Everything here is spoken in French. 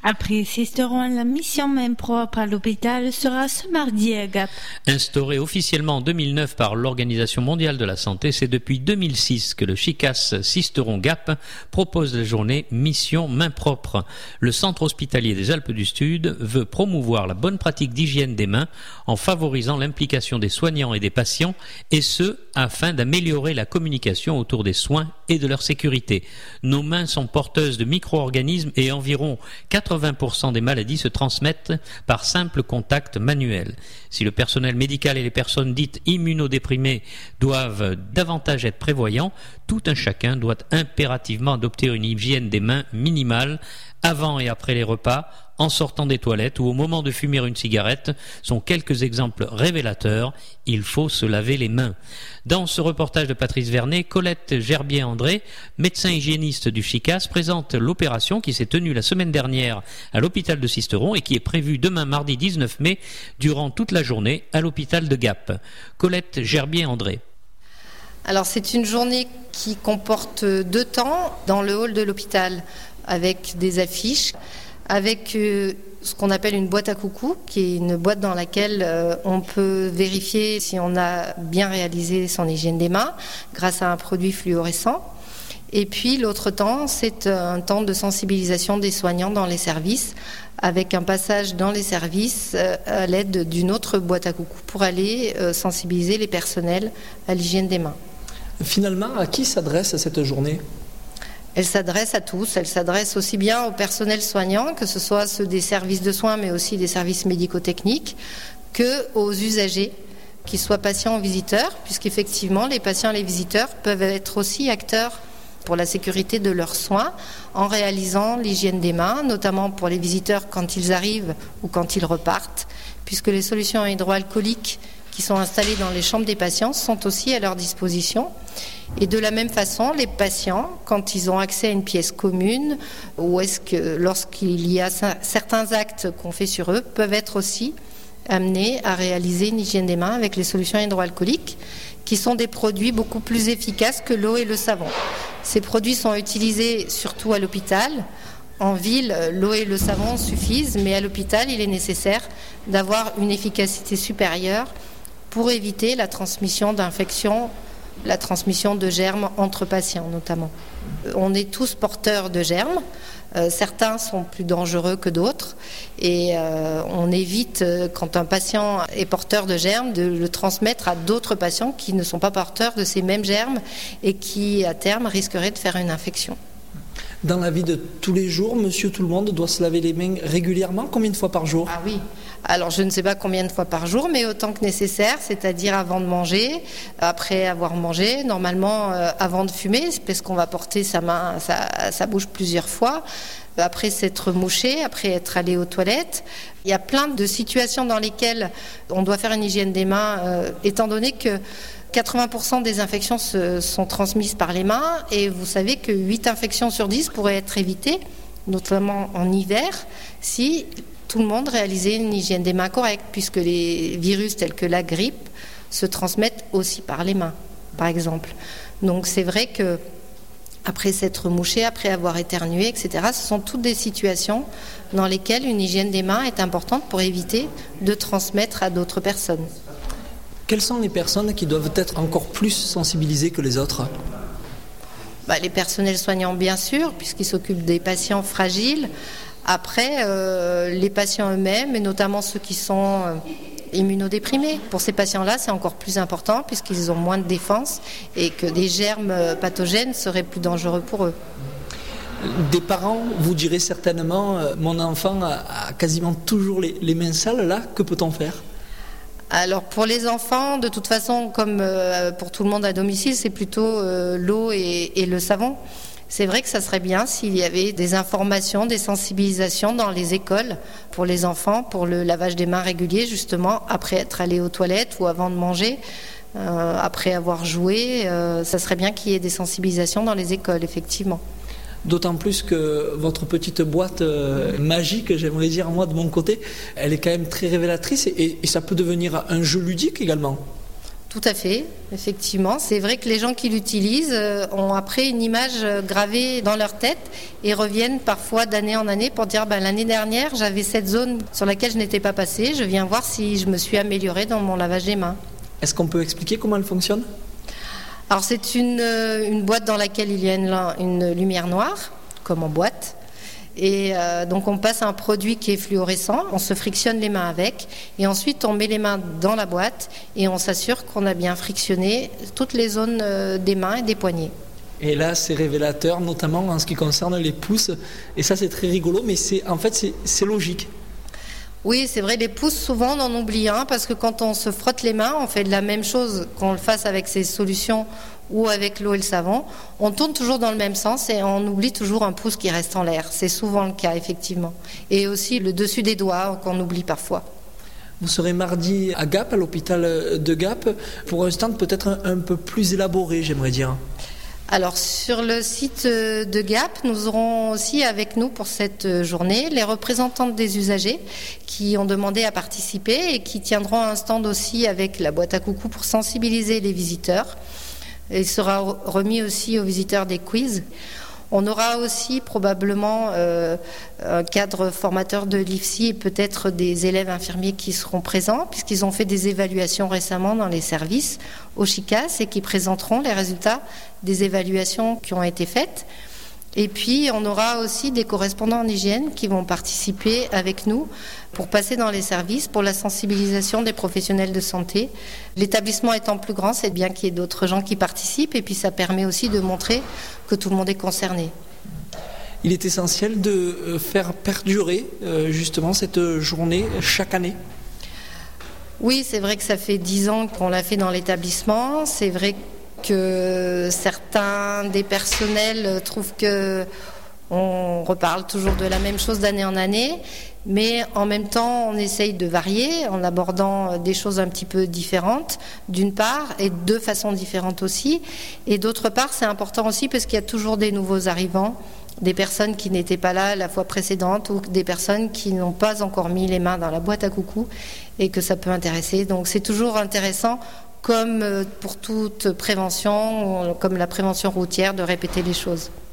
Après Sisteron, la mission main propre à l'hôpital sera ce mardi à Gap. Instaurée officiellement en 2009 par l'Organisation mondiale de la santé, c'est depuis 2006 que le CHICAS Sisteron Gap propose la journée Mission main propre. Le centre hospitalier des Alpes du Sud veut promouvoir la bonne pratique d'hygiène des mains en favorisant l'implication des soignants et des patients, et ce, afin d'améliorer la communication autour des soins et de leur sécurité. Nos mains sont porteuses de micro-organismes et environ 80% des maladies se transmettent par simple contact manuel. Si le personnel médical et les personnes dites immunodéprimées doivent davantage être prévoyants, tout un chacun doit impérativement adopter une hygiène des mains minimale avant et après les repas, en sortant des toilettes ou au moment de fumer une cigarette, sont quelques exemples révélateurs. Il faut se laver les mains. Dans ce reportage de Patrice Vernet, Colette Gerbier-André, médecin hygiéniste du CHICAS, présente l'opération qui s'est tenue la semaine dernière à l'hôpital de Sisteron et qui est prévue demain mardi 19 mai durant toute la journée à l'hôpital de Gap. Colette Gerbier-André. Alors c'est une journée qui comporte 2 temps dans le hall de l'hôpital avec des affiches, avec ce qu'on appelle une boîte à coucou, qui est une boîte dans laquelle on peut vérifier si on a bien réalisé son hygiène des mains grâce à un produit fluorescent. Et puis l'autre temps, c'est un temps de sensibilisation des soignants dans les services, avec un passage dans les services à l'aide d'une autre boîte à coucou pour aller sensibiliser les personnels à l'hygiène des mains. Finalement, à qui s'adresse cette journée ? Elle s'adresse à tous, elle s'adresse aussi bien au personnel soignant, que ce soit ceux des services de soins, mais aussi des services médico-techniques, que aux usagers, qu'ils soient patients ou visiteurs, puisqu'effectivement, les patients et les visiteurs peuvent être aussi acteurs pour la sécurité de leurs soins, en réalisant l'hygiène des mains, notamment pour les visiteurs quand ils arrivent ou quand ils repartent, puisque les solutions hydroalcooliques qui sont installées dans les chambres des patients sont aussi à leur disposition. Et de la même façon, les patients, quand ils ont accès à une pièce commune, ou est-ce que lorsqu'il y a certains actes qu'on fait sur eux, peuvent être aussi amenés à réaliser une hygiène des mains avec les solutions hydroalcooliques, qui sont des produits beaucoup plus efficaces que l'eau et le savon. Ces produits sont utilisés surtout à l'hôpital. En ville, l'eau et le savon suffisent, mais à l'hôpital, il est nécessaire d'avoir une efficacité supérieure pour éviter la transmission d'infections, la transmission de germes entre patients notamment. On est tous porteurs de germes, certains sont plus dangereux que d'autres et on évite, quand un patient est porteur de germes, de le transmettre à d'autres patients qui ne sont pas porteurs de ces mêmes germes et qui à terme risqueraient de faire une infection. Dans la vie de tous les jours, monsieur tout le monde doit se laver les mains régulièrement, combien de fois par jour ? Ah oui, alors je ne sais pas combien de fois par jour, mais autant que nécessaire, c'est-à-dire avant de manger, après avoir mangé, normalement avant de fumer, parce qu'on va porter sa main, sa bouche plusieurs fois, après s'être mouché, après être allé aux toilettes. Il y a plein de situations dans lesquelles on doit faire une hygiène des mains, étant donné que 80% des infections sont transmises par les mains et vous savez que 8 infections sur 10 pourraient être évitées, notamment en hiver, si tout le monde réalisait une hygiène des mains correcte, puisque les virus tels que la grippe se transmettent aussi par les mains, par exemple. Donc c'est vrai que après s'être mouché, après avoir éternué, etc., ce sont toutes des situations dans lesquelles une hygiène des mains est importante pour éviter de transmettre à d'autres personnes. Quelles sont les personnes qui doivent être encore plus sensibilisées que les autres ? Les personnels soignants, bien sûr, puisqu'ils s'occupent des patients fragiles. Après, les patients eux-mêmes, et notamment ceux qui sont immunodéprimés. Pour ces patients-là, c'est encore plus important, puisqu'ils ont moins de défense et que des germes pathogènes seraient plus dangereux pour eux. Des parents, vous direz certainement, mon enfant a quasiment toujours les mains sales, là, que peut-on faire ? Alors pour les enfants, de toute façon, comme pour tout le monde à domicile, c'est plutôt l'eau et le savon. C'est vrai que ça serait bien s'il y avait des informations, des sensibilisations dans les écoles pour les enfants, pour le lavage des mains régulier, justement, après être allé aux toilettes ou avant de manger, après avoir joué. Ça serait bien qu'il y ait des sensibilisations dans les écoles, effectivement. D'autant plus que votre petite boîte magique, j'aimerais dire moi de mon côté, elle est quand même très révélatrice et ça peut devenir un jeu ludique également. Tout à fait, effectivement. C'est vrai que les gens qui l'utilisent ont après une image gravée dans leur tête et reviennent parfois d'année en année pour dire l'année dernière, j'avais cette zone sur laquelle je n'étais pas passée. Je viens voir si je me suis améliorée dans mon lavage des mains. Est-ce qu'on peut expliquer comment elle fonctionne ? Alors c'est une boîte dans laquelle il y a une lumière noire, comme en boîte. Et donc on passe un produit qui est fluorescent, on se frictionne les mains avec et ensuite on met les mains dans la boîte et on s'assure qu'on a bien frictionné toutes les zones des mains et des poignets. Et là c'est révélateur, notamment en ce qui concerne les pouces, et ça c'est très rigolo, mais c'est logique. Oui, c'est vrai, les pouces, souvent on en oublie un parce que quand on se frotte les mains, on fait de la même chose qu'on le fasse avec ces solutions ou avec l'eau et le savon. On tourne toujours dans le même sens et on oublie toujours un pouce qui reste en l'air. C'est souvent le cas, effectivement. Et aussi le dessus des doigts qu'on oublie parfois. Vous serez mardi à Gap, à l'hôpital de Gap, pour un stand peut-être un peu plus élaboré, j'aimerais dire. Alors sur le site de Gap, nous aurons aussi avec nous pour cette journée les représentantes des usagers qui ont demandé à participer et qui tiendront un stand aussi avec la boîte à coucou pour sensibiliser les visiteurs. Il sera remis aussi aux visiteurs des quiz. On aura aussi probablement un cadre formateur de l'IFSI et peut-être des élèves infirmiers qui seront présents puisqu'ils ont fait des évaluations récemment dans les services au CHICAS et qui présenteront les résultats des évaluations qui ont été faites. Et puis on aura aussi des correspondants en hygiène qui vont participer avec nous pour passer dans les services pour la sensibilisation des professionnels de santé. L'établissement étant plus grand, c'est bien qu'il y ait d'autres gens qui participent et puis ça permet aussi de montrer que tout le monde est concerné. Il est essentiel de faire perdurer justement cette journée chaque année. Oui, c'est vrai que ça fait 10 ans qu'on l'a fait dans l'établissement. C'est vrai que certains des personnels trouvent qu'on reparle toujours de la même chose d'année en année, mais en même temps on essaye de varier en abordant des choses un petit peu différentes d'une part et de façon différente aussi, et d'autre part c'est important aussi parce qu'il y a toujours des nouveaux arrivants, des personnes qui n'étaient pas là la fois précédente ou des personnes qui n'ont pas encore mis les mains dans la boîte à coucou et que ça peut intéresser. Donc c'est toujours intéressant, comme pour toute prévention, comme la prévention routière, de répéter les choses.